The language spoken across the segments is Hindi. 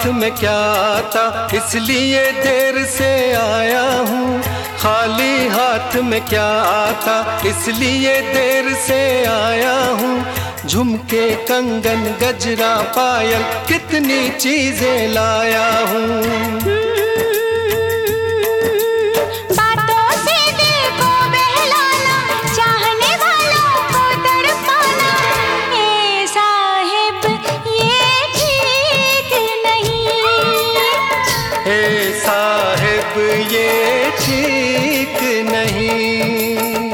में क्या आता, इसलिए देर से आया हूँ। खाली हाथ में क्या आता, इसलिए देर से आया हूँ। झुमके कंगन गजरा पायल कितनी चीजें लाया हूँ। ये ठीक नहीं।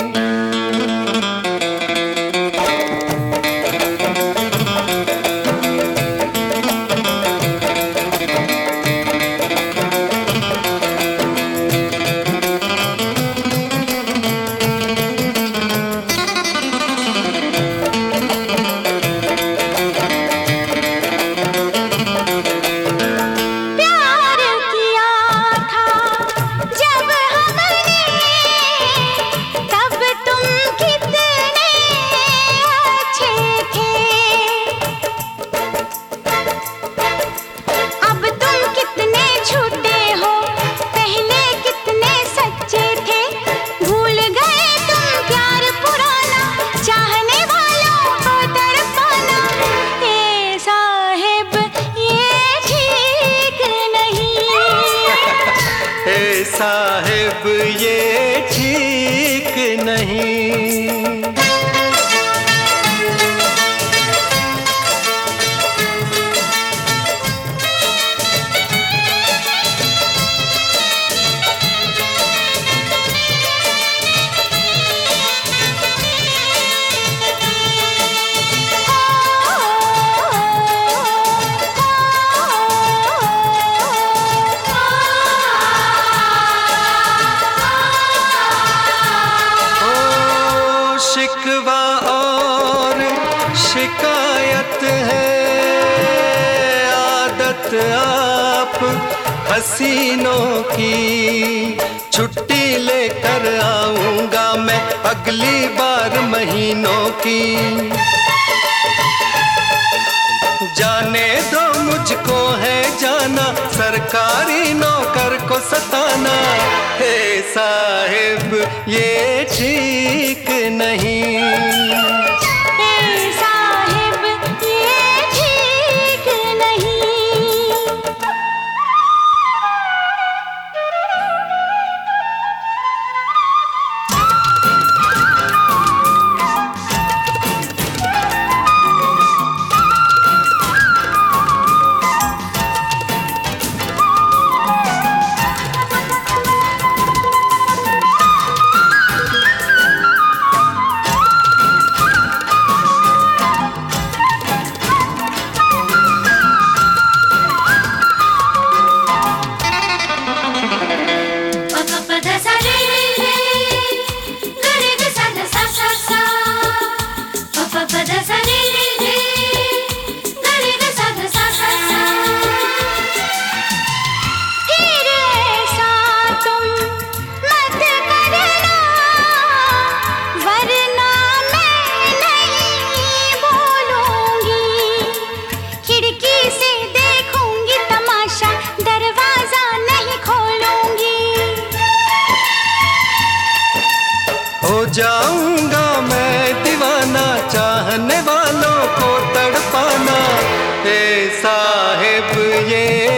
साहिब ये ठीक नहीं। शिकवा और शिकायत है आदत आप हसीनों की। छुट्टी लेकर आऊंगा मैं अगली बार महीनों की। जाने दो मुझको है जाना, सरकारी नौकर को सताना। हे साहिब ये ठीक नहीं। जाऊंगा मैं दीवाना, चाहने वालों को तड़पाना। हे साहिब ये